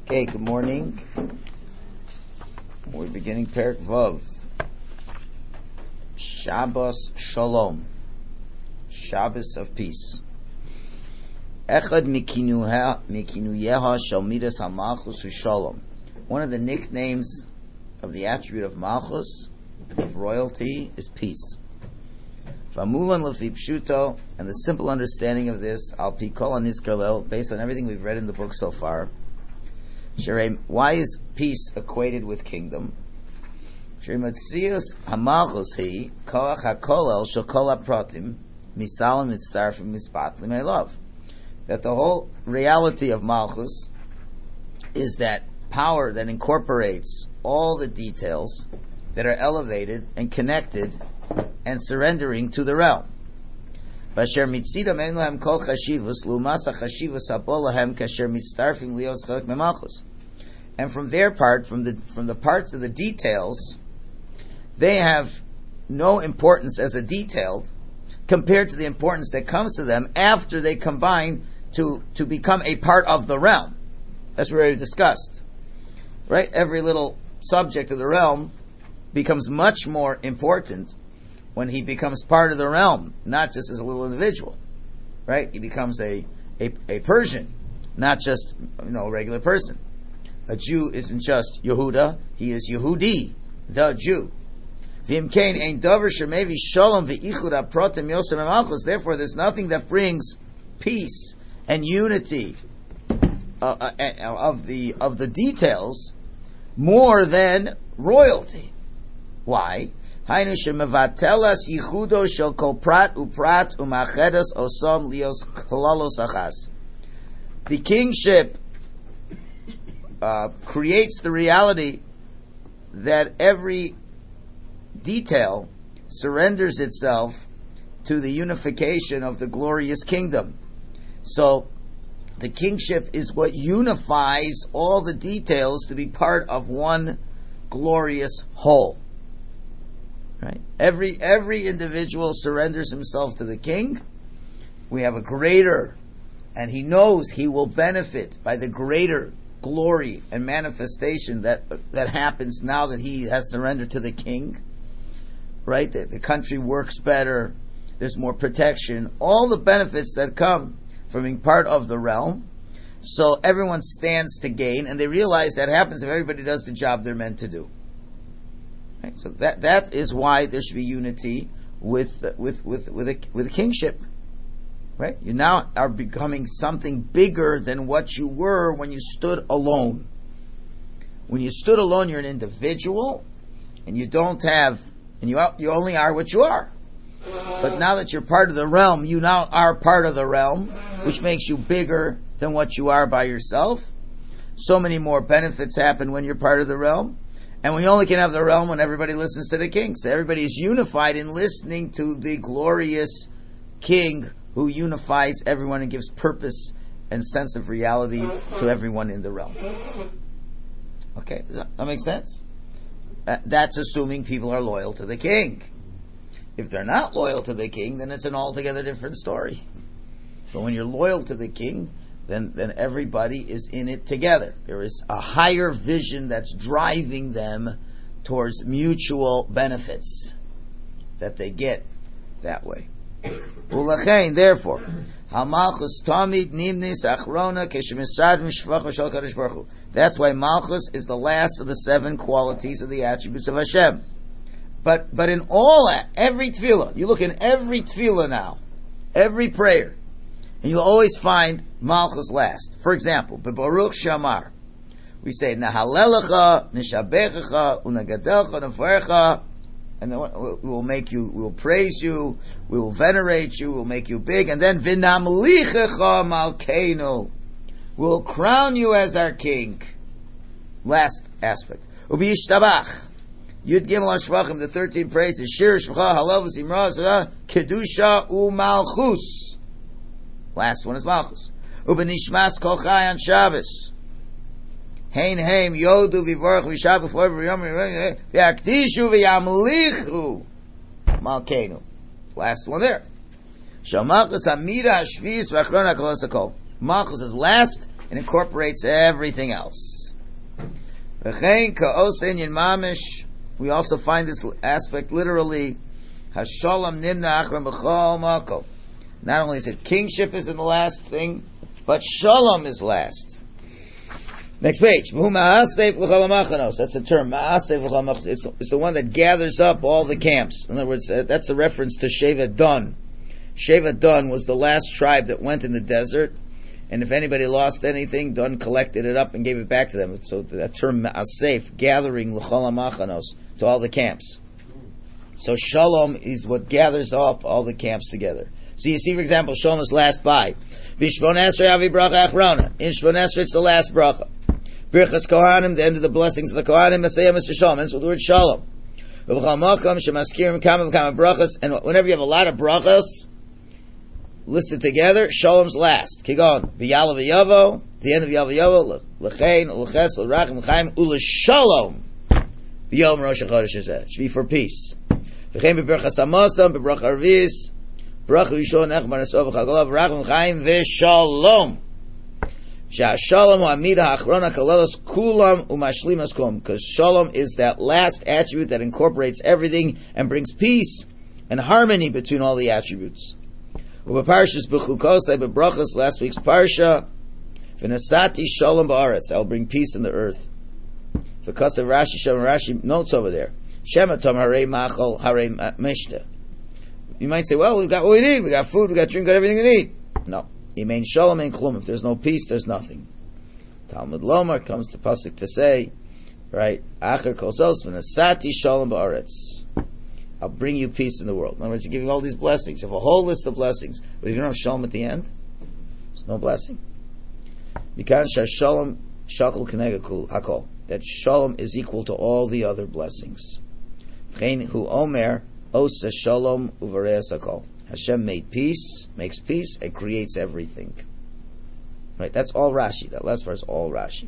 Okay, good morning. We're beginning Perek Vav. Shabbos Shalom. Shabbos of peace. Echad mikinuyeha shel midas ha-malchus hu-shalom. One of the nicknames of the attribute of malchus, of royalty, is peace. V'amuvan l'fi pshuto, and the simple understanding of this, al pi kol hanizkar, based on everything we've read in the book so far. Why is peace equated with kingdom? Matzias hamalchus hi koach hakolel shel kol hapratim misalim mitzarfim mispatlim elav. That the whole reality of malchus is that power that incorporates all the details that are elevated and connected and surrendering to the realm. Basher mitzidam ein lahem kol chashivus lumas hachashivus habo lahem kasher mitzarfim lios chalek memalchus. And from their part, from the parts of the details, they have no importance as a detailed compared to the importance that comes to them after they combine to become a part of the realm. That's what we already discussed. Right? Every little subject of the realm becomes much more important when he becomes part of the realm, not just as a little individual. Right? He becomes a Persian, not just a regular person. A Jew isn't just Yehuda, he is Yehudi, the Jew. Therefore, there's nothing that brings peace and unity of the details more than royalty. Why? The kingship creates the reality that every detail surrenders itself to the unification of the glorious kingdom. So, the kingship is what unifies all the details to be part of one glorious whole. Right? Every individual surrenders himself to the king. We have a greater, and he knows he will benefit by the greater glory and manifestation that happens now that he has surrendered to the king. Right? The country works better. There's more protection. All the benefits that come from being part of the realm. So everyone stands to gain, and they realize that happens if everybody does the job they're meant to do. Right? So that is why there should be unity with a kingship. Right? You now are becoming something bigger than what you were when you stood alone. When you stood alone, you're an individual, and you don't have, and you only are what you are. But now that you're part of the realm, you now are part of the realm, which makes you bigger than what you are by yourself. So many more benefits happen when you're part of the realm. And we only can have the realm when everybody listens to the king. So everybody is unified in listening to the glorious king who unifies everyone and gives purpose and sense of reality to everyone in the realm. Okay, does that make sense? That's assuming people are loyal to the king. If they're not loyal to the king, then it's an altogether different story. But when you're loyal to the king, then everybody is in it together. There is a higher vision that's driving them towards mutual benefits that they get that way. Ulachein, therefore, Malchus tamid nimnis achrona keshemesad mishvacha shel Kadosh Baruch Hu. That's why Malchus is the last of the 7 qualities of the attributes of Hashem. But in every tefillah, you look in every tefillah now, every prayer, and you'll always find Malchus last. For example, Baruch Shamar, we say Nahalelecha, Nishabechecha, Unagadelcha, Nefarecha. And then we will praise you, we will venerate you, we'll make you big, and then V'namlichecha malkeinu, we'll crown you as our king. Last aspect. Ubi yishtabach, Yud Gimel HaShvachim, the 13 praises, Shir Shvacha Halavus Imra Kedusha Umalchus. Last one is Malchus. Ubi Nishmas Kol Chai on Shabbos. Hein heim yodu vivorach v'shav b'for v'yom v'yakdishu v'yamlichu malkeinu. Last one there. Shalmalchus amida hashvius v'achron ha'kolos hakol. Malchus is last, It incorporates everything else. We also find this aspect literally. Hashalom nimna achram b'chol makom. Not only is it kingship is in the last thing, but shalom is last. Next page. That's the term. It's the one that gathers up all the camps. In other words, that's a reference to Sheva Dun. Sheva Dun was the last tribe that went in the desert, and if anybody lost anything, Dun collected it up and gave it back to them. So that term Ma'asef, gathering l'chol ha'machanos, to all the camps. So Shalom is what gathers up all the camps together. So you see, for example, Shalom is last by. B'shmon esrei avi bracha achrona. In Shmon esrei, it's the last bracha. Birchas Kohanim, the end of the blessings of the Kohanim, Masayah Mr. Shalom, ends with the word Shalom. And whenever you have a lot of brachas listed together, Shalom's last. Kigon, V'yalav V'yavo, the end of Yalav V'yavo, L'chein, L'ches, L'rachim, L'chaim, U'L'Shalom. V'yom Rosh HaChodesh Hazeh. It should be for peace. V'chein B'berchas Hamosam, B'brach Arvis, Bracha Yishon, Echman, Esov, Chagolav, L'rachim, L'chaim, V'Shalom. Because shalom is that last attribute that incorporates everything and brings peace and harmony between all the attributes. Last week's parsha, I'll bring peace in the earth. Rashi notes over there. You might say, well, we've got what we need. We got food, we got drink, we got everything we need. No. Imein shalom and klum. If there's no peace, there's nothing. Talmud Lomar comes to pasuk to say, right? Acher kosos v'nasati shalom ba'aretz. I'll bring you peace in the world. In other words, you give you all these blessings. You have a whole list of blessings, but if you don't have shalom at the end, there's no blessing. Mikan shalom shakol keneged hakol. That shalom is equal to all the other blessings. V'chein hu omer osa shalom uvareas hakol. Hashem made peace, makes peace, and creates everything. Right? That's all Rashi. That last part is all Rashi.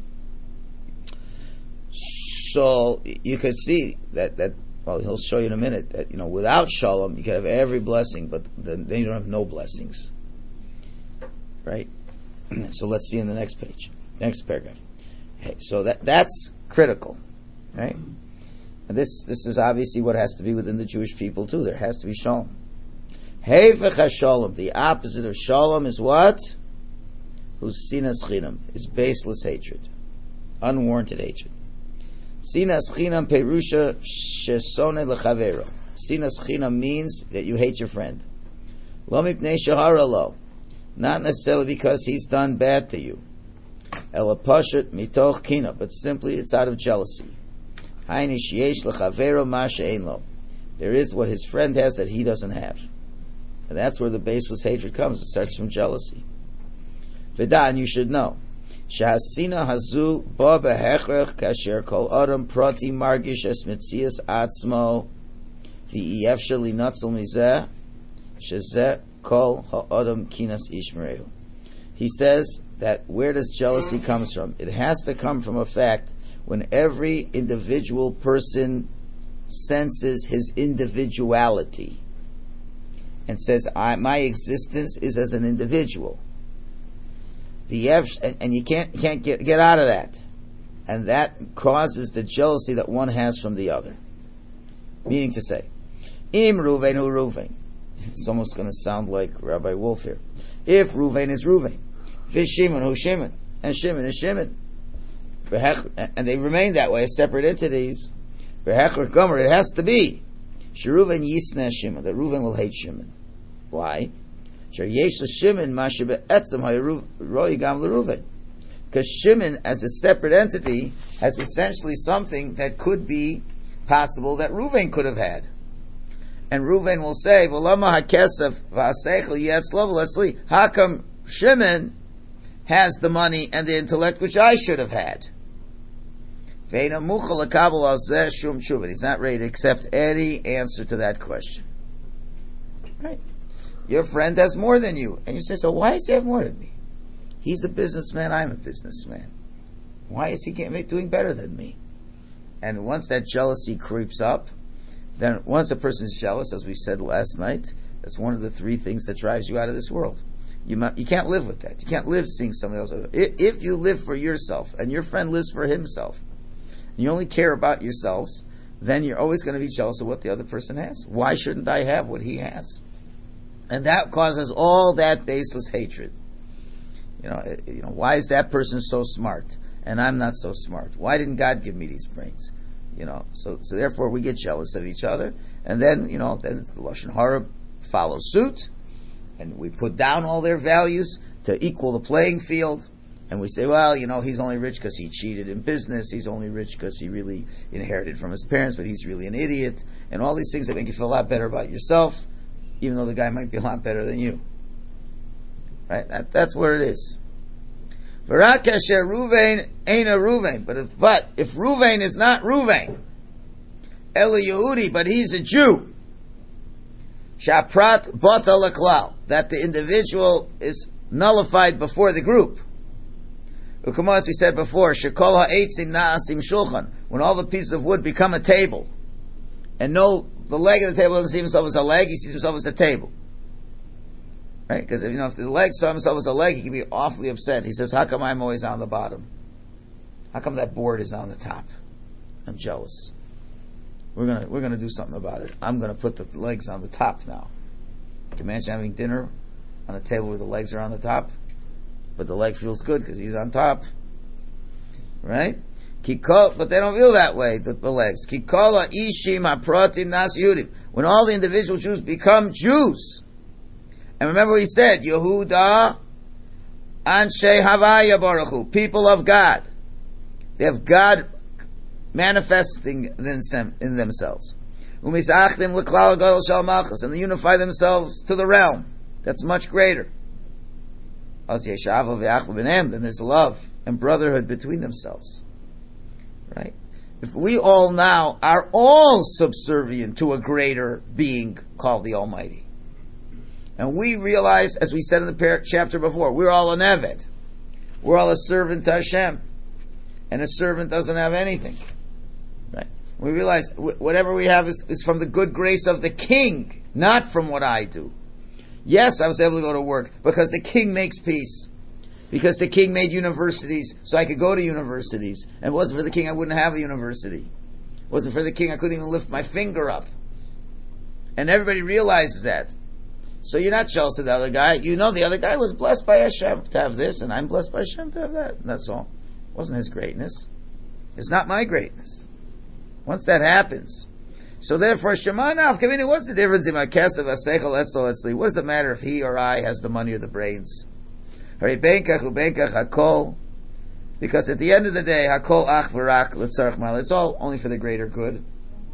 So you could see that well, he'll show you in a minute that without Shalom you can have every blessing, but then you don't have no blessings. Right? So let's see in the next page, next paragraph. Okay, so that's critical, right? And this is obviously what has to be within the Jewish people too. There has to be Shalom. Heifech HaShalom, the opposite of Shalom is what? Sinas Chinam, is baseless hatred, unwarranted hatred. Sinas Chinam perusha shesone lechavero. Sinas Chinam means that you hate your friend. Lo mipnei shehara lo, not necessarily because he's done bad to you. Ela pashat mitoch kina, but simply it's out of jealousy. Hayni sheyesh lechavero ma she'ein lo. There is what his friend has that he doesn't have. And that's where the baseless hatred comes. It starts from jealousy. V'dan, you should know. Shahasina hazu ba behechrech kasher kol adam prati margish es mitzias atzmo v'iyef sheli natzal mizeh shezeh kol ha'adam kinas ishmerehu. He says that where does jealousy comes from? It has to come from a fact when every individual person senses his individuality and says, my existence is as an individual. And you can't get out of that. And that causes the jealousy that one has from the other. Meaning to say, Im Ruvain hu Ruvain. It's almost going to sound like Rabbi Wolf here. If Ruvain is Ruvain, Vish Shimon hu Shimon, and Shimon is Shimon. And they remain that way as separate entities. It has to be Sheruven Yisna Shimon, that Ruven will hate Shimon. Why? Because Shimon as a separate entity has essentially something that could be possible that Ruven could have had. And Ruven will say, how come Shimon has the money and the intellect which I should have had? He's not ready to accept any answer to that question. Right? Your friend has more than you. And you say, so why does he have more than me? He's a businessman, I'm a businessman. Why is he doing better than me? And once that jealousy creeps up, then once a person is jealous, as we said last night, that's one of the three things that drives you out of this world. you can't live with that. You can't live seeing somebody else. If you live for yourself and your friend lives for himself, and you only care about yourselves, then you're always going to be jealous of what the other person has. Why shouldn't I have what he has? And that causes all that baseless hatred. Why is that person so smart and I'm not so smart? Why didn't God give me these brains? So therefore we get jealous of each other, and then then the Lashon Hara follows suit, and we put down all their values to equal the playing field, and we say, well, he's only rich because he cheated in business, he's only rich because he really inherited from his parents, but he's really an idiot, and all these things that make you feel a lot better about yourself, even though the guy might be a lot better than you. Right? That's where it is. V'rak asher Ruvain ain't a Ruvain, but if Ruvain is not Ruvain, Ela Yehudi, but he's a Jew, Shaprat bata laklal, that the individual is nullified before the group. As we said before, Shekol ha'etzim na'asim shulchan, when all the pieces of wood become a table, and the leg of the table doesn't see himself as a leg, he sees himself as a table. Right? Because if the leg saw himself as a leg, he can be awfully upset. He says, how come I'm always on the bottom? How come that board is on the top? I'm jealous. We're gonna do something about it. I'm gonna put the legs on the top now. Can you imagine having dinner on a table where the legs are on the top? But the leg feels good because he's on top. Right? But they don't feel that way, the legs. Kikola ishim hapratim nas Yudim. When all the individual Jews become Jews. And remember we said, Yehuda Anshe Havaya Baruch Hu, people of God. They have God manifesting in themselves. And they unify themselves to the realm that's much greater. Then there's love and brotherhood between themselves. Right? If we all now are all subservient to a greater being called the Almighty, and we realize, as we said in the chapter before, we're all an Eved. We're all a servant to Hashem. And a servant doesn't have anything. Right? We realize whatever we have is from the good grace of the king, not from what I do. Yes, I was able to go to work because the king makes peace. Because the king made universities so I could go to universities. And if it wasn't for the king, I wouldn't have a university. If it wasn't for the king, I couldn't even lift my finger up. And everybody realizes that. So you're not jealous of the other guy. The other guy was blessed by Hashem to have this, and I'm blessed by Hashem to have that. And that's all. It wasn't his greatness. It's not my greatness. Once that happens. So therefore, Shema Nafkamina, what's the difference in my Kesav, Asechel, Esel, Esli? What does it matter if he or I has the money or the brains? Hari Benkach, Ubenkach, Hakol. Because at the end of the day, Hakol, Ach, V'rak, L'tzarech Mal. It's all only for the greater good.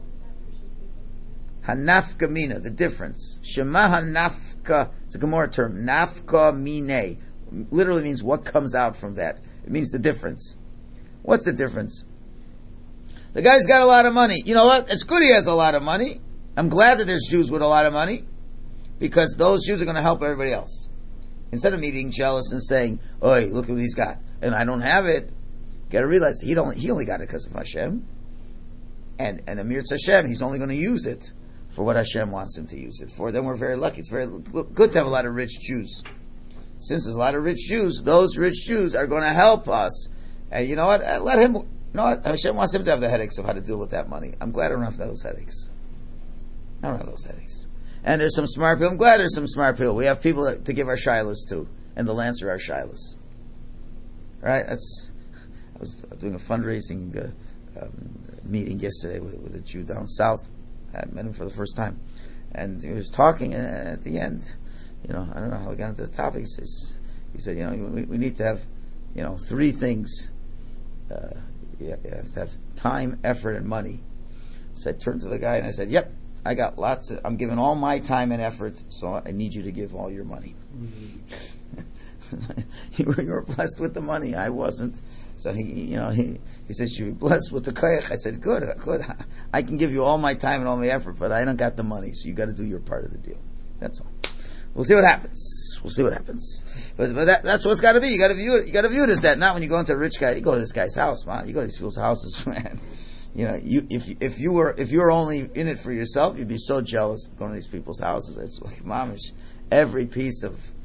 Hanafka mina, the difference. Shema hanafka, it's a Gemara term. Nafka mine. Literally means what comes out from that. It means the difference. What's the difference? The guy's got a lot of money. You know what? It's good he has a lot of money. I'm glad that there's Jews with a lot of money, because those Jews are going to help everybody else. Instead of me being jealous and saying, "Oi, look what he's got," and I don't have it, you got to realize he only got it because of Hashem. And Amir Hashem, he's only going to use it for what Hashem wants him to use it for. Then we're very lucky. It's very good to have a lot of rich Jews. Since there's a lot of rich Jews, those rich Jews are going to help us. And you know what? Let him. You know what? Hashem wants him to have the headaches of how to deal with that money. I'm glad I don't have those headaches. I don't have those headaches. And there's some smart people. I'm glad there's some smart people. We have people to give our shilas to, and they'll answer our shilas. Right? I was doing a fundraising meeting yesterday with a Jew down south. I met him for the first time, and he was talking, and at the end, I don't know how we got into the topic. He said, we need to have, three things. You have to have time, effort, and money. So I turned to the guy and I said, "Yep, I got lots. I'm giving all my time and effort, so I need you to give all your money." Mm-hmm. You were blessed with the money. I wasn't. So he says, "You're blessed with the koyach." I said, "Good. I can give you all my time and all my effort, but I don't got the money, so you got to do your part of the deal." That's all. We'll see what happens. But that's what's got to be. You got to view it. You got to view it as that. Not when you go into a rich guy. You go to this guy's house, man. You go to these people's houses, man. If you were only in it for yourself, you'd be so jealous going to these people's houses. It's like mamish. Every piece of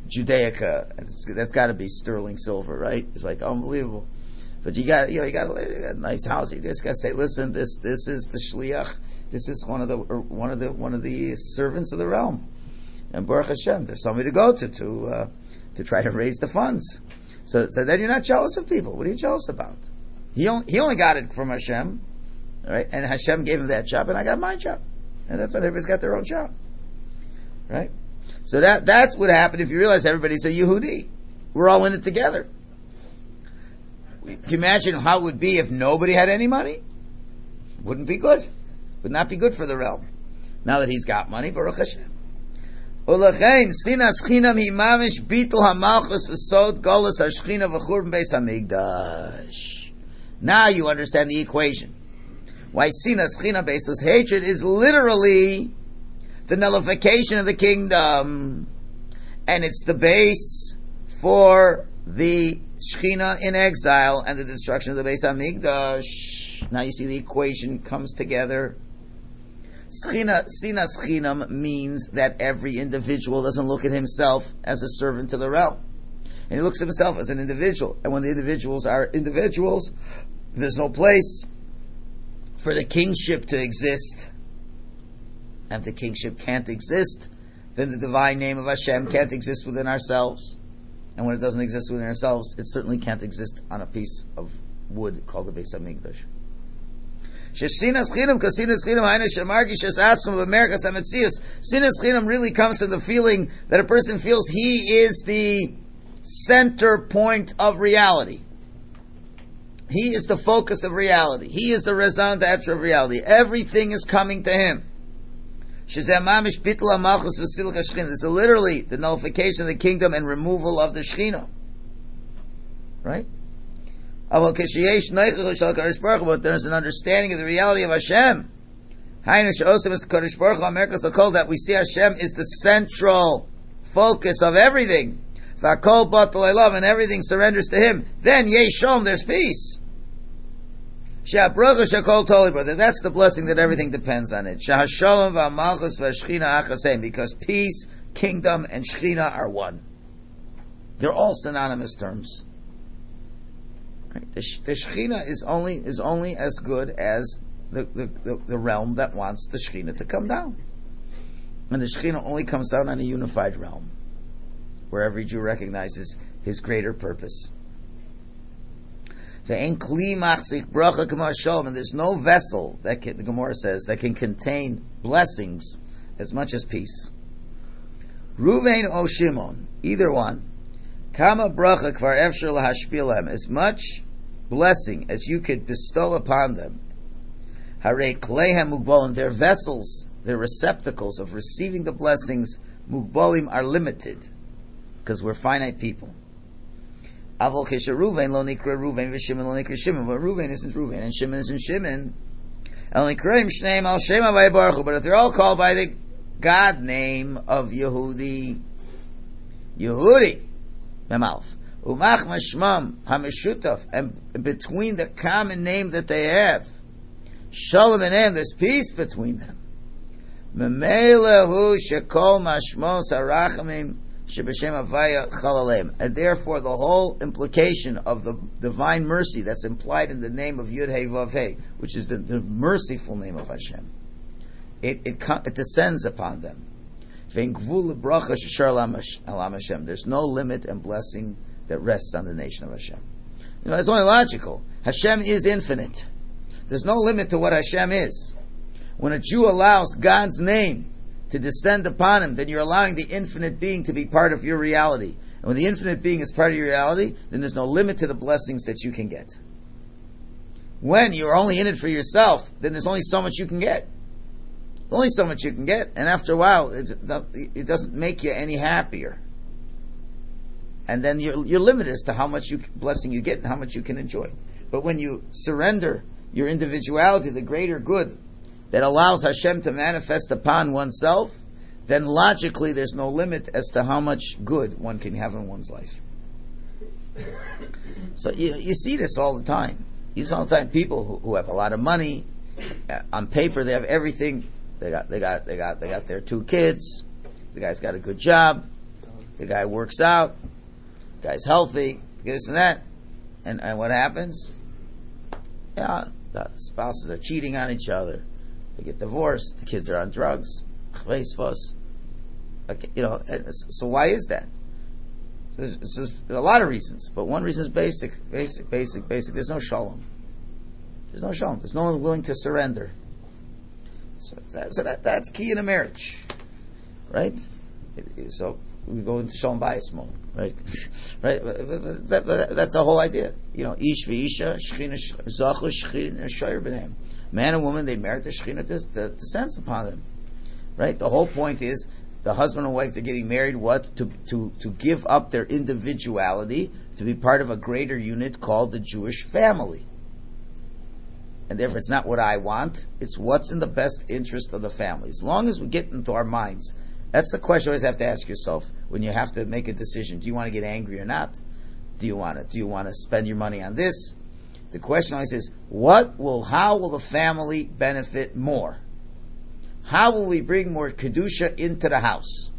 Judaica. That's got to be sterling silver, right? It's like unbelievable. But you got a nice house. You just got to say, listen, this is the shliach. This is one of the servants of the realm. And Baruch Hashem, there's somebody to go to try to raise the funds. So then you're not jealous of people. What are you jealous about? He only got it from Hashem, right? And Hashem gave him that job, and I got my job. And that's what everybody's got their own job, right? So that's what happened if you realize everybody's a Yehudi. We're all in it together. Can you imagine how it would be if nobody had any money? Wouldn't be good. Would not be good for the realm. Now that he's got money, Baruch Hashem. Ulechein sinas chinam himamish bitul hamalchus v'sod golus hashchina v'churban beis hamikdash. Now you understand the equation. Why sinas chinam baseless hatred is literally the nullification of the kingdom, and it's the base for the Shechina in exile and the destruction of the Beis Hamikdash. Now you see the equation comes together. Sinas Chinam means that every individual doesn't look at himself as a servant to the realm. And he looks at himself as an individual. And when the individuals are individuals, there's no place for the kingship to exist. And if the kingship can't exist, then the divine name of Hashem can't exist within ourselves. And when it doesn't exist within ourselves, it certainly can't exist on a piece of wood called the Beis Hamikdash. Sinas Chinam really comes from the feeling that a person feels he is the center point of reality. He is the focus of reality. He is the raison d'etre of reality. Everything is coming to him. This is literally the nullification of the kingdom and removal of the Shechina. Right? But there's an understanding of the reality of Hashem. That we see Hashem is the central focus of everything. And everything surrenders to Him. Then, Yeshom, there's peace. That's the blessing that everything depends on it. Because peace, kingdom, and Shechina are one. They're all synonymous terms. Right? The Shechina is only as good as the realm that wants the Shechina to come down. And the Shechina only comes down on a unified realm, where every Jew recognizes his greater purpose. And there's no vessel that the Gemara says that can contain blessings as much as peace. Ruvain or Shimon, either one. Kama bracha kvar efshar lahashpilem, as much blessing as you could bestow upon them. Hare kleihem mugbolim, their vessels, their receptacles of receiving the blessings, mugbolim, are limited because we're finite people. Avol kesher Ruvain lo nikra Ruvain v'Shimon lo nikra Shimon, but Ruvain isn't Ruvain and Shimon isn't Shimon. El nikreim shneim al shem havay baruch hu, but if they're all called by the God name of Yehudi, Memalf, umach mashmam hameshutaf, and between the common name that they have, shalom and there's peace between them. Memela hu shekol mashmos harachamim. And therefore the whole implication of the divine mercy that's implied in the name of Yud Hey Vav Hey, which is the merciful name of Hashem, it descends upon them. There's no limit and blessing that rests on the nation of Hashem. It's only logical. Hashem is infinite. There's no limit to what Hashem is. When a Jew allows God's name to descend upon him, then you're allowing the infinite being to be part of your reality. And when the infinite being is part of your reality, then there's no limit to the blessings that you can get. When you're only in it for yourself, then there's only so much you can get. Only so much you can get, and after a while, it doesn't make you any happier. And then you're limited as to how much blessing you get and how much you can enjoy. But when you surrender your individuality, the greater good that allows Hashem to manifest upon oneself, then logically there's no limit as to how much good one can have in one's life. So you see this all the time. You see all the time people who have a lot of money, on paper they have everything. They got their 2 kids. The guy's got a good job. the guy works out, the guy's healthy, this and that, and what happens? Yeah, the spouses are cheating on each other. They get divorced. The kids are on drugs. Okay, so why is that? There's a lot of reasons, but one reason is basic. There's no shalom. There's no shalom. There's no one willing to surrender. So that's key in a marriage, right? So we go into shalom bayis mode, right? Right? That's the whole idea. Ish v'isha, shechina zachu, shechina shayr b'neim. Man and woman, they merit the shechina descends upon them, right? The whole point is the husband and wife, they're getting married. What to give up their individuality to be part of a greater unit called the Jewish family. And therefore, it's not what I want. It's what's in the best interest of the family. As long as we get into our minds, that's the question you always have to ask yourself when you have to make a decision. Do you want to get angry or not? Do you want to spend your money on this? The question always is, how will the family benefit more? How will we bring more kedusha into the house?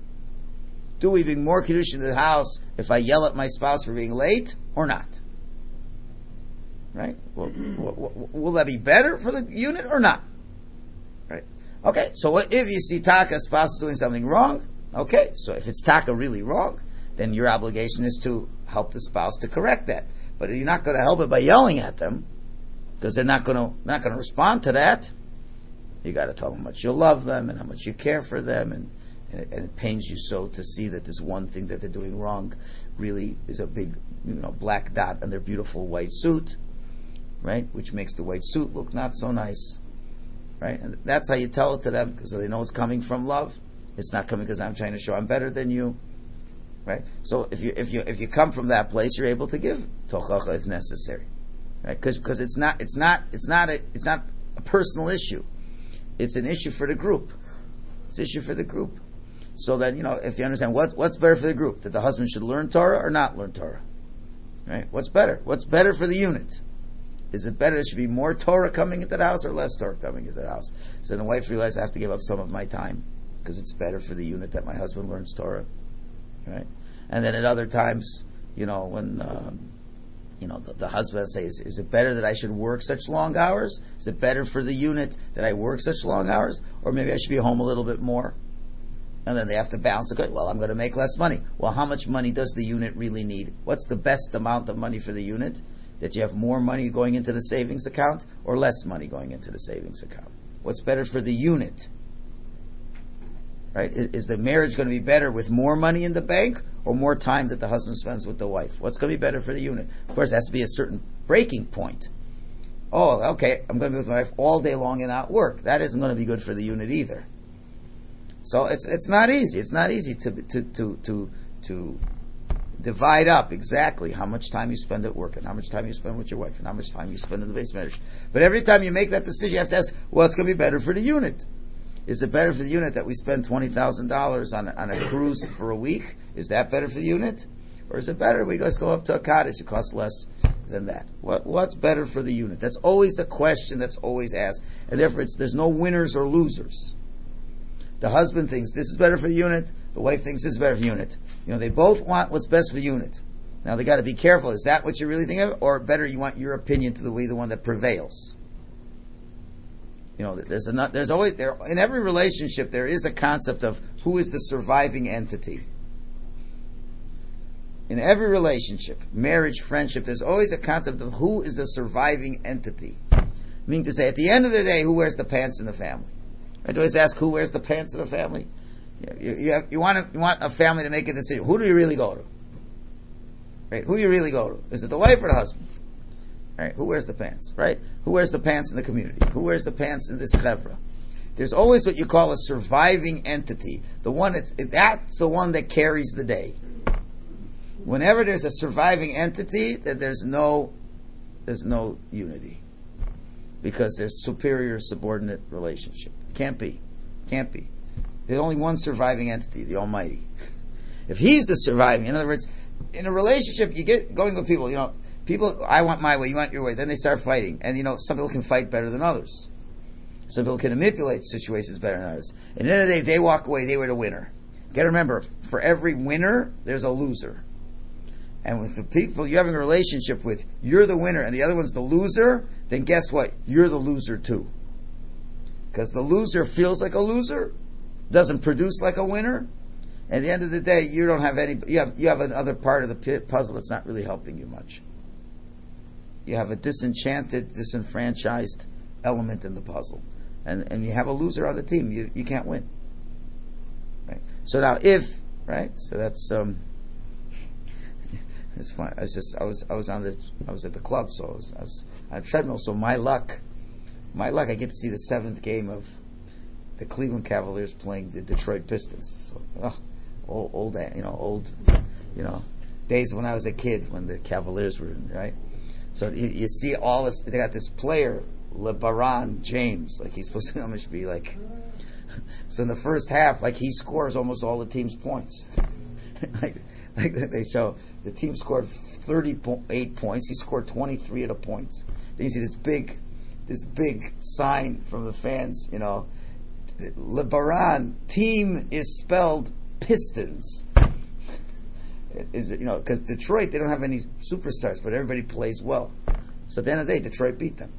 Do we bring more kedusha into the house if I yell at my spouse for being late or not? Right? Will that be better for the unit or not? Right? Okay, so if you see Taka, spouse is doing something wrong, okay, so if it's Taka really wrong, then your obligation is to help the spouse to correct that. But you're not going to help it by yelling at them, because they're not going to respond to that. You got to tell them how much you love them and how much you care for them, and it pains you so to see that this one thing that they're doing wrong really is a big, black dot on their beautiful white suit. Right, which makes the white suit look not so nice, right? And that's how you tell it to them, because they know it's coming from love. It's not coming because I'm trying to show I'm better than you, right? So if you come from that place, you're able to give tochacha if necessary, right? Because it's not a personal issue. It's an issue for the group. It's an issue for the group. So that if you understand what's better for the group, that the husband should learn Torah or not learn Torah, right? What's better? What's better for the unit? Is it better there should be more Torah coming into the house or less Torah coming into the house? So then the wife realizes I have to give up some of my time because it's better for the unit that my husband learns Torah, right? And then at other times, when the husband says, "Is it better that I should work such long hours? Is it better for the unit that I work such long hours, or maybe I should be home a little bit more?" And then they have to balance it. Well, I'm going to make less money. Well, how much money does the unit really need? What's the best amount of money for the unit? That you have more money going into the savings account or less money going into the savings account? What's better for the unit? Right? Is the marriage going to be better with more money in the bank or more time that the husband spends with the wife? What's going to be better for the unit? Of course, there has to be a certain breaking point. Oh, okay, I'm going to be with my wife all day long and not work. That isn't going to be good for the unit either. So it's not easy. It's not easy to divide up exactly how much time you spend at work and how much time you spend with your wife and how much time you spend in the base marriage. But every time you make that decision, you have to ask, what's going to be better for the unit? Is it better for the unit that we spend $20,000 on a cruise for a week? Is that better for the unit? Or is it better we just go up to a cottage? It costs less than that. What's better for the unit? That's always the question that's always asked. And therefore, there's no winners or losers. The husband thinks this is better for the unit. The wife thinks this is better for the unit. They both want what's best for the unit. Now they got to be careful. Is that what you really think of? Or better, you want your opinion to be the one that prevails? There's always in every relationship there is a concept of who is the surviving entity. In every relationship, marriage, friendship, there's always a concept of who is the surviving entity. Meaning to say, at the end of the day, who wears the pants in the family? I always ask, who wears the pants in the family? You want a family to make a decision. Who do you really go to? Right? Who do you really go to? Is it the wife or the husband? Right? Who wears the pants? Right? Who wears the pants in the community? Who wears the pants in this chevra? There's always what you call a surviving entity. That's the one that carries the day. Whenever there's a surviving entity, then there's no unity. Because there's superior subordinate relationship. Can't be. There's only one surviving entity, the Almighty. If He's the surviving, in other words, in a relationship, you get going with people, people, I want my way, you want your way, then they start fighting. And some people can fight better than others. Some people can manipulate situations better than others. And at the end of the day, they walk away, they were the winner. got to remember, for every winner, there's a loser. And with the people you're having a relationship with, you're the winner and the other one's the loser, then guess what? You're the loser too. Because the loser feels like a loser, doesn't produce like a winner. At the end of the day, you don't have any, you have another part of the puzzle that's not really helping you much. You have a disenchanted, disenfranchised element in the puzzle. And you have a loser on the team, you can't win. Right? So now so that's it's fine. I was at the club, so I was on a treadmill, so my luck, I get to see the 7th game of the Cleveland Cavaliers playing the Detroit Pistons. So, old days when I was a kid, when the Cavaliers were in, right? So you see all this, they got this player, LeBron James, like he's supposed to almost be like, so in the first half, like he scores almost all the team's points. like they show, the team scored 38 points, he scored 23 of the points. Then you see this big sign from the fans, LeBron, team is spelled Pistons. Because Detroit, they don't have any superstars, but everybody plays well. So at the end of the day, Detroit beat them.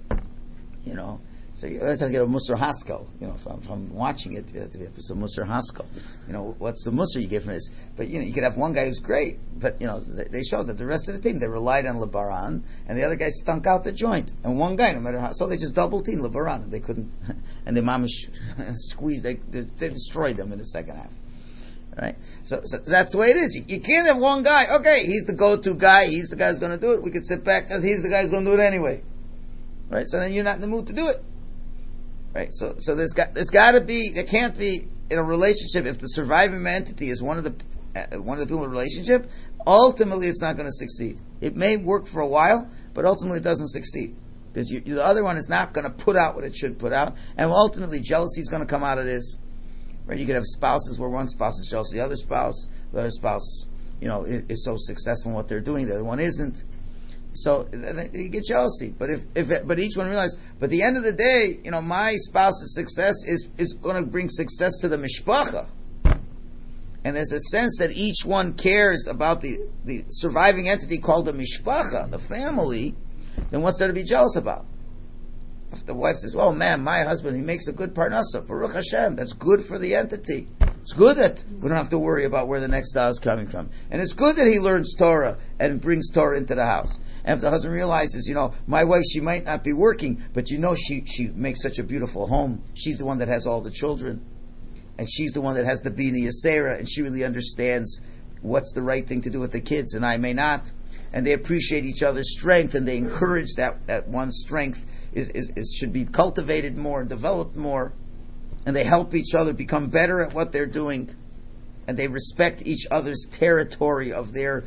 So you always have to get a Musar Haskell. From watching it, you have to be a Musar Haskell. What's the Musar you get from this? But you could have one guy who's great, but they showed that the rest of the team, they relied on LeBaron, and the other guy stunk out the joint. And one guy, no matter how, so they just double teamed LeBaron, and they couldn't. And the Mama squeezed. They destroyed them in the second half. Right? So that's the way it is. You can't have one guy. Okay, he's the go-to guy. He's the guy who's going to do it. We could sit back because he's the guy who's going to do it anyway. Right? So then you're not in the mood to do it. Right? So there's got to be. There can't be in a relationship if the surviving entity is one of the people in the relationship. Ultimately, it's not going to succeed. It may work for a while, but ultimately, it doesn't succeed because the other one is not going to put out what it should put out, and ultimately, jealousy is going to come out of this. Right? You could have spouses where one spouse is jealous of the other spouse. The other spouse, is so successful in what they're doing, the other one isn't. So you get jealousy. But but each one realizes. But at the end of the day, my spouse's success is going to bring success to the mishpacha. And there's a sense that each one cares about the surviving entity called the mishpacha, the family. Then what's there to be jealous about? If the wife says, "Oh man, my husband, he makes a good parnasa, Baruch Hashem, that's good for the entity. It's good that we don't have to worry about where the next dollar is coming from. And it's good that he learns Torah and brings Torah into the house." And if the husband realizes, my wife, she might not be working, but she makes such a beautiful home. She's the one that has all the children. And she's the one that has the Bina Yasera, and she really understands what's the right thing to do with the kids, and I may not. And they appreciate each other's strength, and they encourage that one's strength should be cultivated more and developed more, and they help each other become better at what they're doing, and they respect each other's territory of their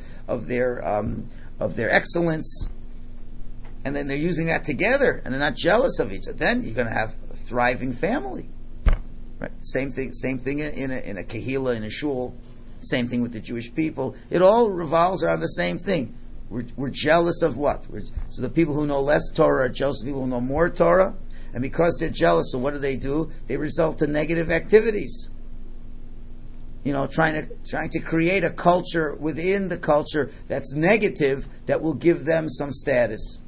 excellence, and then they're using that together, and they're not jealous of each other. Then you're going to have a thriving family, right? Same thing in a kahila, in a shul. Same thing with the Jewish people. It all revolves around the same thing. We're jealous of what? So the people who know less Torah are jealous of people who know more Torah. And because they're jealous, so what do? They result in negative activities. Trying to create a culture within the culture that's negative, that will give them some status.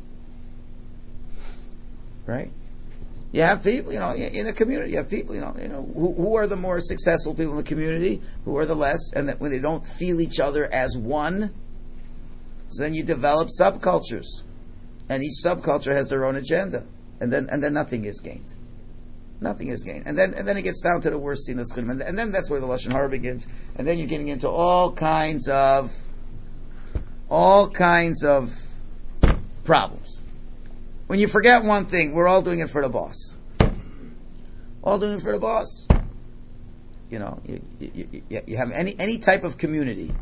Right? You have people, in a community, you have people, who are the more successful people in the community, who are the less, and that when they don't feel each other as one, so then you develop subcultures, and each subculture has their own agenda, and then nothing is gained. Nothing is gained, and then it gets down to the worst sin of schlim, and then that's where the lashon hara begins, and then you're getting into all kinds of problems. When you forget one thing, we're all doing it for the boss. All doing it for the boss. You have any type of community,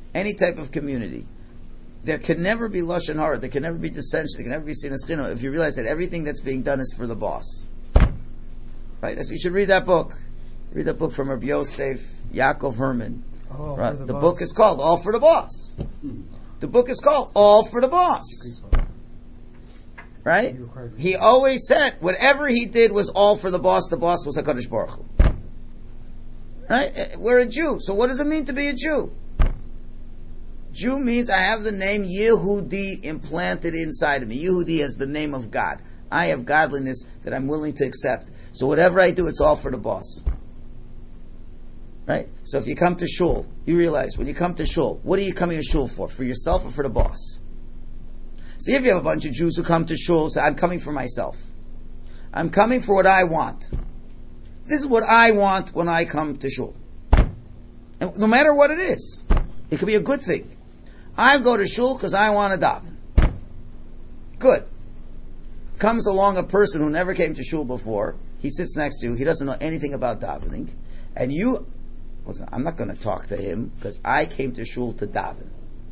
there can never be lashon hara, there can never be dissension, there can never be sinas chinam if you realize that everything that's being done is for the boss. Right? You should read that book. Read that book from Rabbi Yosef Yaakov Herman. Right? The book is called All for the Boss. The book is called All for the Boss. Right? He always said whatever he did was all for the boss. The boss was HaKadosh Baruch Hu. Right? We're a Jew. So what does it mean to be a Jew? Jew means I have the name Yehudi implanted inside of me. Yehudi is the name of God. I have godliness that I'm willing to accept. So whatever I do, it's all for the boss. Right? So if you come to shul, you realize when you come to shul, what are you coming to shul for? For yourself or for the boss? See, if you have a bunch of Jews who come to shul, say, I'm coming for myself. I'm coming for what I want. This is what I want when I come to shul. And no matter what it is, it could be a good thing. I go to shul because I want to daven. Good. Comes along a person who never came to shul before. He sits next to you. He doesn't know anything about davening. And you, listen, I'm not going to talk to him because I came to shul to daven.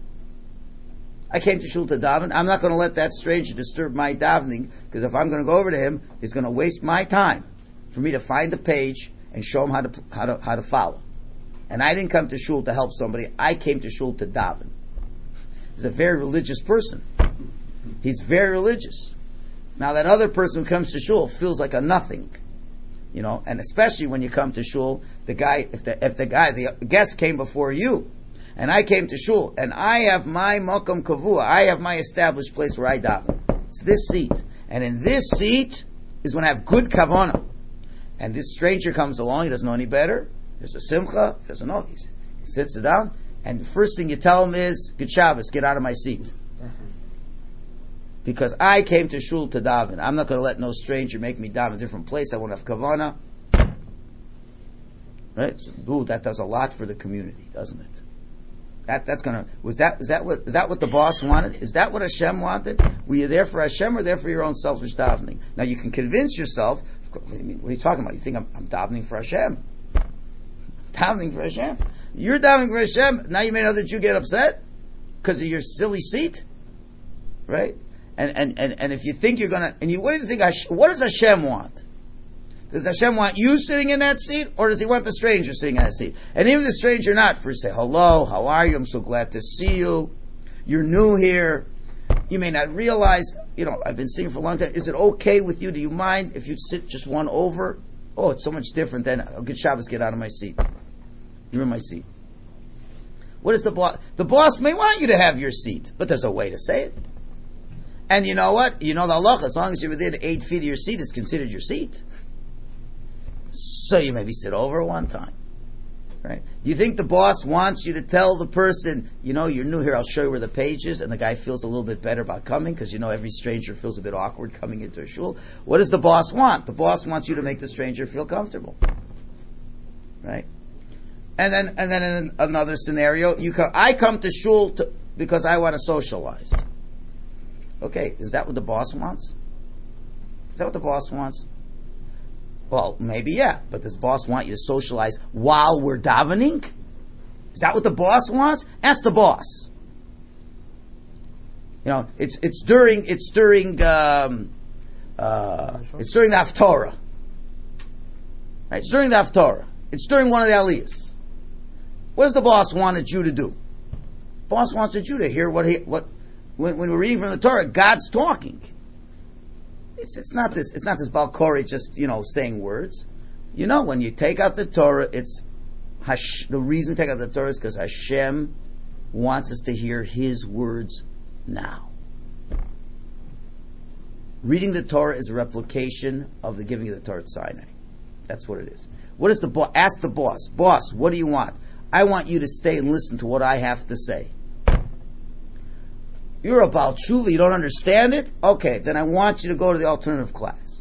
I came to shul to daven. I'm not going to let that stranger disturb my davening because if I'm going to go over to him, he's going to waste my time for me to find the page and show him how to follow. And I didn't come to shul to help somebody. I came to shul to daven. He's a very religious person. He's very religious. Now that other person who comes to shul feels like a nothing, and especially when you come to shul, the guest came before you, and I came to shul, and I have my makom kavua, I have my established place where I daven. It's this seat, and in this seat is when I have good kavanah. And this stranger comes along, he doesn't know any better. There's a simcha, he doesn't know. He sits down, and the first thing you tell him is, Good Shabbos, get out of my seat. Because I came to shul to daven. I'm not going to let no stranger make me daven in a different place. I won't have kavanah. Right? Ooh, that does a lot for the community, doesn't it? That's gonna. Is that what the boss wanted? Is that what Hashem wanted? Were you there for Hashem or there for your own selfish davening? Now you can convince yourself. What are you talking about? You think I'm davening for Hashem? Davening for Hashem? You're davening for Hashem. Now you made another Jew get upset because of your silly seat, right? And if you think you're gonna, what do you think? What does Hashem want? Does Hashem want you sitting in that seat, or does He want the stranger sitting in that seat? And even the stranger not, first say, hello, how are you? I'm so glad to see you. You're new here. You may not realize, I've been seeing you for a long time. Is it okay with you? Do you mind if you sit just one over? Oh, it's so much different than, Good Shabbos, get out of my seat. You're in my seat. What is the boss? The boss may want you to have your seat, but there's a way to say it. And you know what? You know the halacha, as long as you're within 8 feet of your seat, it's considered your seat. So you maybe sit over one time. Right? You think the boss wants you to tell the person, you're new here, I'll show you where the page is, and the guy feels a little bit better about coming, because every stranger feels a bit awkward coming into a shul. What does the boss want? The boss wants you to make the stranger feel comfortable. Right? And then in another scenario, I come to shul because I want to socialize. Okay, is that what the boss wants? Is that what the boss wants? Well, maybe yeah, but does the boss want you to socialize while we're davening? Is that what the boss wants? Ask the boss. It's during the Haftorah. Right? It's during the Haftorah. It's during one of the Aliyahs. What does the boss want a Jew to do? The boss wants a Jew to hear when we're reading from the Torah, God's talking. It's not this Baal Koreh just, saying words. When you take out the Torah, the reason to take out the Torah is because Hashem wants us to hear His words now. Reading the Torah is a replication of the giving of the Torah at Sinai. That's what it is. What is the boss? Ask the boss. Boss, what do you want? I want you to stay and listen to what I have to say. You're a Baal Tshuva, you don't understand it? Okay, then I want you to go to the alternative class.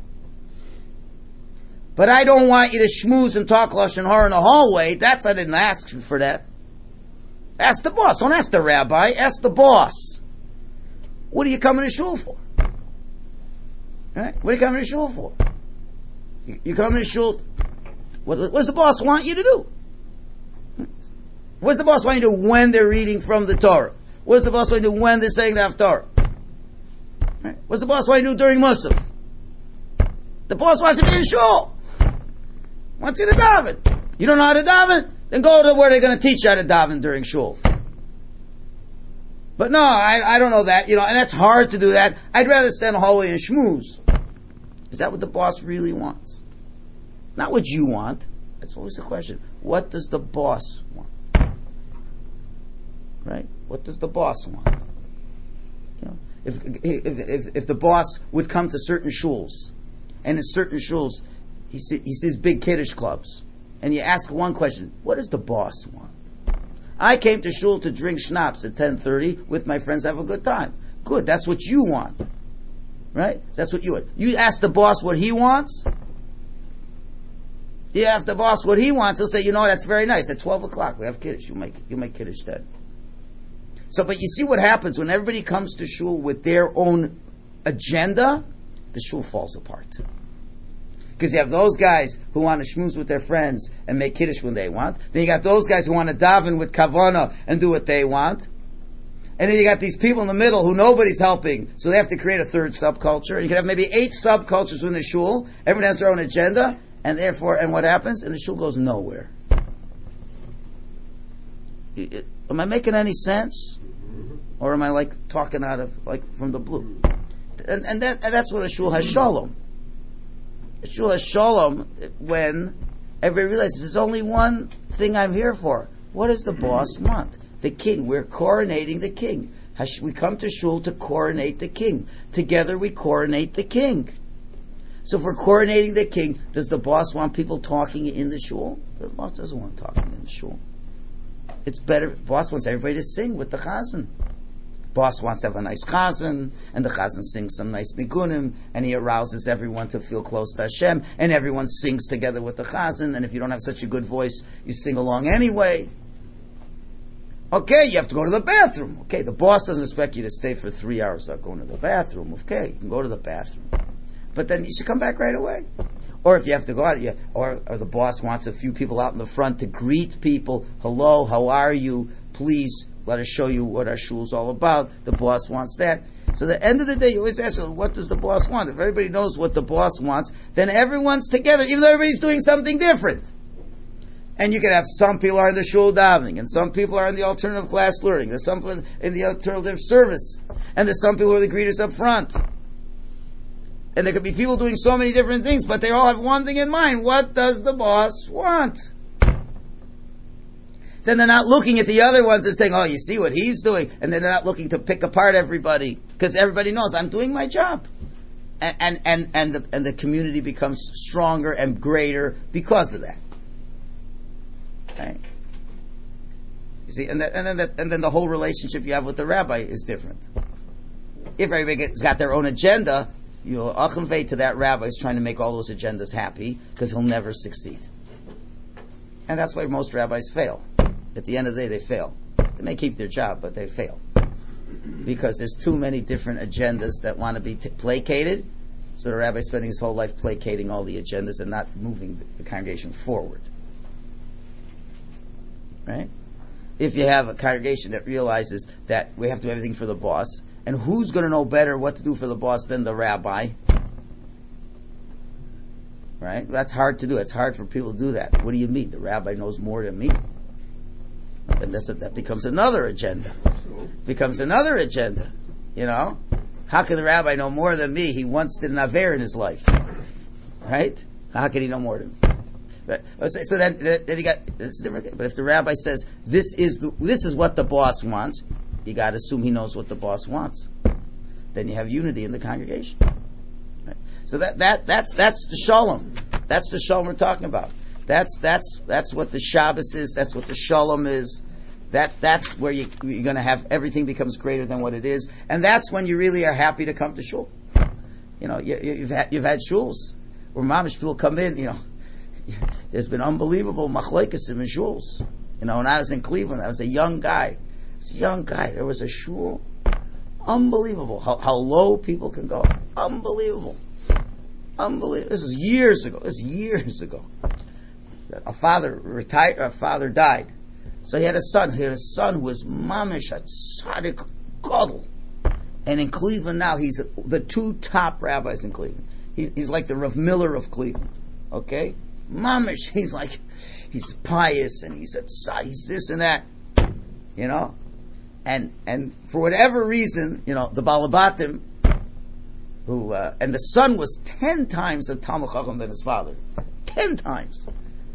But I don't want you to schmooze and talk Lashon Hara in the hallway. I didn't ask for that. Ask the boss. Don't ask the rabbi. Ask the boss. What are you coming to shul for? Right? What are you coming to shul for? You coming to shul. What does the boss want you to do? What does the boss want you to do when they're reading from the Torah? What does the boss want you to do when they're saying the Haftarah? Right? What's the boss want you to do during Musaf? The boss wants you to be in shul. Wants you to daven. You don't know how to daven? Then go to where they're going to teach you how to daven during shul. But no, I don't know that, and that's hard to do that. I'd rather stand in the hallway and schmooze. Is that what the boss really wants? Not what you want. That's always the question. What does the boss want? Right? What does the boss want? You know, if the boss would come to certain shuls, and in certain shuls he sees big kiddush clubs, and you ask one question: what does the boss want? I came to shul to drink schnapps at 10:30 with my friends, have a good time. Good, that's what you want, right? That's what you want. You ask the boss what he wants. You ask the boss what he wants. He'll say, that's very nice. At 12 o'clock we have kiddush. You make kiddush then. So, but you see what happens when everybody comes to shul with their own agenda, the shul falls apart. Because you have those guys who want to schmooze with their friends and make kiddush when they want. Then you got those guys who want to daven with kavana and do what they want. And then you got these people in the middle who nobody's helping, so they have to create a third subculture. And you can have maybe 8 subcultures within the shul. Everyone has their own agenda, and therefore, and what happens? And the shul goes nowhere. Am I making any sense? Or am I talking out of, from the blue? And that's when a shul has shalom. A shul has shalom when everybody realizes there's only one thing I'm here for. What does the boss want? The king. We're coronating the king. We come to shul to coronate the king. Together we coronate the king. So if we're coronating the king, does the boss want people talking in the shul? The boss doesn't want talking in the shul. It's better. Boss wants everybody to sing with the chazan. Boss wants to have a nice chazan, and the chazan sings some nice nigunim, and he arouses everyone to feel close to Hashem, and everyone sings together with the chazan, and if you don't have such a good voice, you sing along anyway. Okay, you have to go to the bathroom. Okay, the boss doesn't expect you to stay for 3 hours without going to the bathroom. Okay, you can go to the bathroom. But then you should come back right away. Or if you have to go out, or the boss wants a few people out in the front to greet people. Hello, how are you? Please let us show you what our shul's all about. The boss wants that. So at the end of the day, you always ask, what does the boss want? If everybody knows what the boss wants, then everyone's together, even though everybody's doing something different. And you can have some people are in the shul davening, and some people are in the alternative class learning. There's some people in the alternative service, and there's some people who are the greeters up front. And there could be people doing so many different things, but they all have one thing in mind. What does the boss want? Then they're not looking at the other ones and saying, oh, you see what he's doing. And then they're not looking to pick apart everybody. Because everybody knows I'm doing my job. And the community becomes stronger and greater because of that. Okay? You see, and then the whole relationship you have with the rabbi is different. If everybody's got their own agenda, you'll convey to that rabbi who's trying to make all those agendas happy, because he'll never succeed. And that's why most rabbis fail. At the end of the day, they fail. They may keep their job, but they fail. Because there's too many different agendas that want to be placated, so the rabbi's spending his whole life placating all the agendas and not moving the congregation forward. Right? If you have a congregation that realizes that we have to do everything for the boss, and who's going to know better what to do for the boss than the rabbi? Right? That's hard to do. It's hard for people to do that. What do you mean? The rabbi knows more than me. And that becomes another agenda. Becomes another agenda. You know? How can the rabbi know more than me? He once did an aver in his life. Right? How can he know more than me? Right. So then he got, it's different. But if the rabbi says, this is what the boss wants, you got to assume he knows what the boss wants. Then you have unity in the congregation. Right? So that's the shalom. That's the shalom we're talking about. That's what the Shabbos is. That's what the shalom is. That's where you're going to have everything becomes greater than what it is, and that's when you really are happy to come to shul. You know, you've had shuls where mamish people come in. You know, there's been unbelievable machlokes in shuls. You know, when I was in Cleveland, I was a young guy. There was a shul. Unbelievable how low people can go. Unbelievable. This was years ago. A father died. So he had a son. He had a son who was mamish, a tzaddik gadol. And in Cleveland now, he's the 2 top rabbis in Cleveland. He's like the Rav Miller of Cleveland. Okay? Mamish, he's pious, and he's this and that. You know? And for whatever reason, you know, the Balabatim, who, and the son was 10 times a Talmud Chacham than his father. 10 times.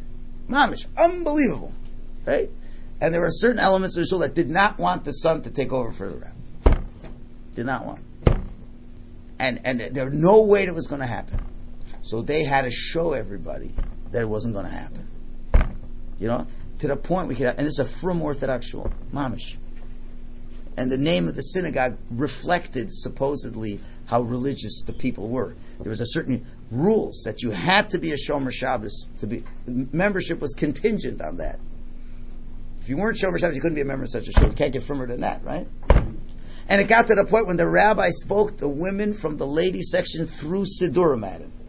Mamish, unbelievable, right? And there were certain elements of the shul that did not want the son to take over for the rabbi. Did not want. And there was no way that was going to happen. So they had to show everybody that it wasn't going to happen. You know, to the point we could have, and this is a frum Orthodox shul, Mamish. And the name of the synagogue reflected supposedly how religious the people were. There was a certain rules that you had to be a Shomer Shabbos to be. Membership was contingent on that. If you weren't Shomer Shabbos, you couldn't be a member of such a shul. You can't get firmer than that, right? And it got to the point when the rabbi spoke to women from the ladies section through Sidurim at him.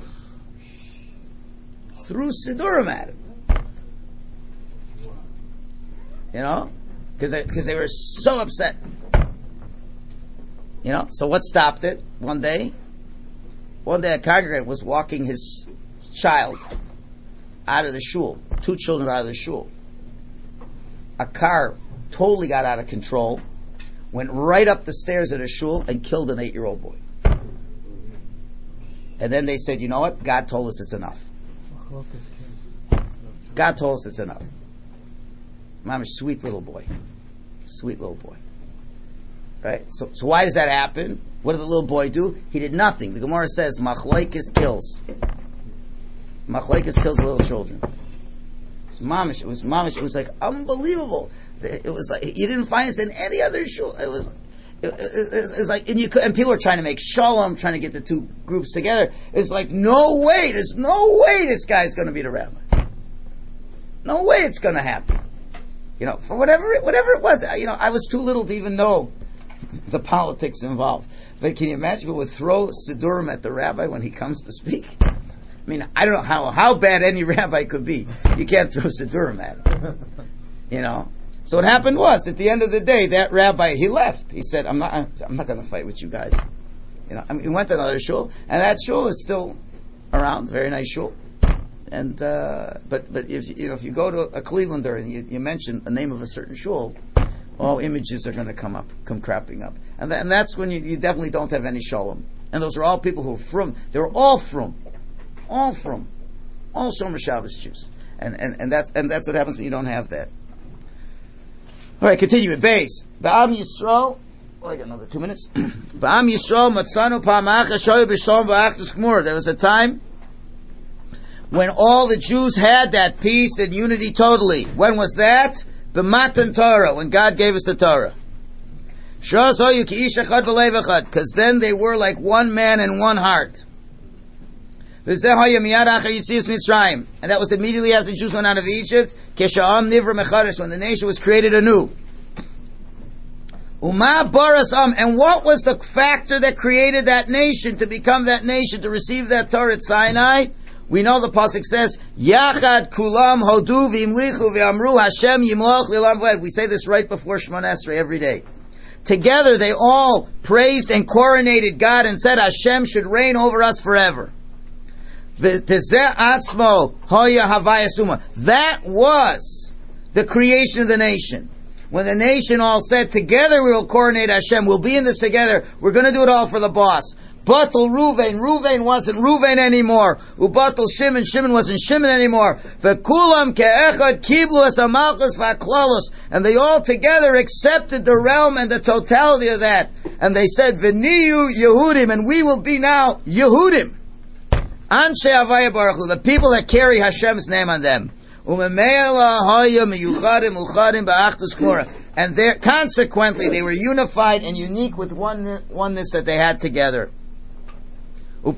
Through Sidurim at him. You know? Because they were so upset. You know? So what stopped it? One day a congregant was walking his child out of the shul. 2 children out of the shul. A car totally got out of control, went right up the stairs of the shul and killed an 8-year-old boy. And then they said, you know what? God told us it's enough. God told us it's enough. Mamish, sweet little boy. Sweet little boy. Right? So why does that happen? What did the little boy do? He did nothing. The Gemara says, Machlokes kills. Machlokes kills little children. It was like unbelievable. It was like, you didn't find this in any other shul. It was like, and people were trying to make shalom, trying to get the 2 groups together. It's like, there's no way this guy's going to be the rabbi. No way it's going to happen. You know, for whatever it was, you know, I was too little to even know the politics involved. But can you imagine people would throw Sidurim at the rabbi when he comes to speak? I mean, I don't know how bad any rabbi could be. You can't throw Sidurim at him. You know? So what happened was, at the end of the day, that rabbi, he left. He said, I'm not going to fight with you guys. You know, I mean, he went to another shul, and that shul is still around, very nice shul. And but if you go to a Clevelander and you mention the name of a certain shul, all images are going to come cropping up, and that's when you definitely don't have any shalom. And those are all people who are from. They were all Shomer Shabbos Jews, and that's what happens when you don't have that. All right, continue with base. Ba'am Yisrael. I got another 2 minutes. Ba'am Yisrael matzanu pa'amacha shoyu b'shalom v'achdus gemura. There was a time when all the Jews had that peace and unity totally. When was that? B'matan Torah, when God gave us the Torah. Because then they were like one man and one heart. And that was immediately after the Jews went out of Egypt, when the nation was created anew. And what was the factor that created that nation to become that nation, to receive that Torah at Sinai? We know the pasuk says, Yachad kulam hodu v'imlichu v'amru Hashem yimloch li'olam v'ed. We say this right before Shemona Esrei every day. Together they all praised and coronated God and said Hashem should reign over us forever. That was the creation of the nation. When the nation all said, together we will coronate Hashem, we'll be in this together, we're going to do it all for the boss. Batal Ruvain wasn't Ruvain anymore. Ubatal Shimon wasn't Shimon anymore. V'kulam ke'echad kiblu es hamalchus v'haklalos. And they all together accepted the realm and the totality of that. And they said, V'niyu Yehudim, and we will be now Yehudim. Anshe Havaya Baruch Hu, the people that carry Hashem's name on them. U'memeila haya miyuchadim uchadim ba'achdus gemura. And consequently, they were unified and unique with oneness that they had together. And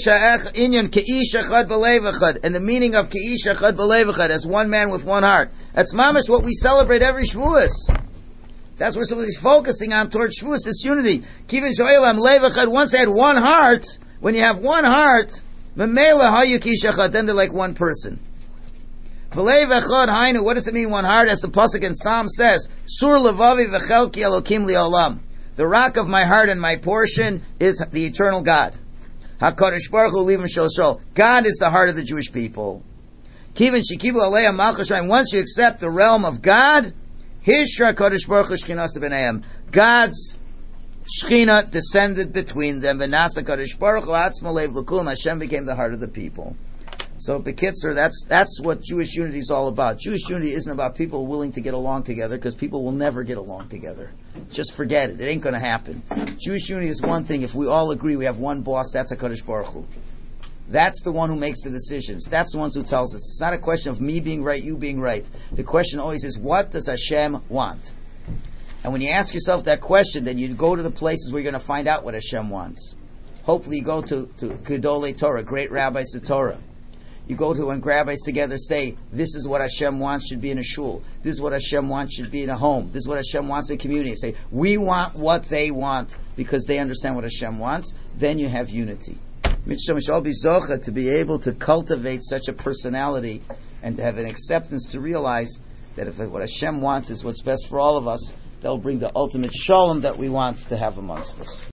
the meaning of Ke'ish Echad B'Lev Echad, as one man with one heart. That's mamash what we celebrate every Shavuos. That's what somebody's focusing on towards Shavuos, this unity. Kivin Shoelam Lev Echad, once they had one heart, when you have one heart, Memela Hayu Ke'ish Echad, then they're like one person. B'Lev Echad Hainu, what does it mean one heart? As the pasuk in Psalm says, Sur Levavi V'Chelki Elokim Li'olam. The rock of my heart and my portion is the eternal God. HaKadosh Baruch Hu Livim Shel Shol. God is the heart of the Jewish people. Kivin Shekibu Aleya Malchus Shayim. Once you accept the realm of God, Hishra HaKadosh Baruch Hu Shchinas B'neihem. God's Shechina descended between them. V'nasa HaKadosh Baruch Hu Atzmo Lev L'Kulam. Hashem became the heart of the people. So Bekitzer, that's what Jewish unity is all about. Jewish unity isn't about people willing to get along together, because people will never get along together. Just forget it. It ain't going to happen. Jewish unity is one thing. If we all agree we have one boss, that's HaKadosh Baruch Hu. That's the one who makes the decisions. That's the one who tells us. It's not a question of me being right, you being right. The question always is, what does Hashem want? And when you ask yourself that question, then you go to the places where you're going to find out what Hashem wants. Hopefully you go to Gedolei Torah, great rabbis of Torah. You go to when rabbis together say, this is what Hashem wants should be in a shul. This is what Hashem wants should be in a home. This is what Hashem wants in a community. Say, we want what they want because they understand what Hashem wants. Then you have unity. Mitzvah shall be zocha to be able to cultivate such a personality and to have an acceptance to realize that if what Hashem wants is what's best for all of us, that'll bring the ultimate shalom that we want to have amongst us.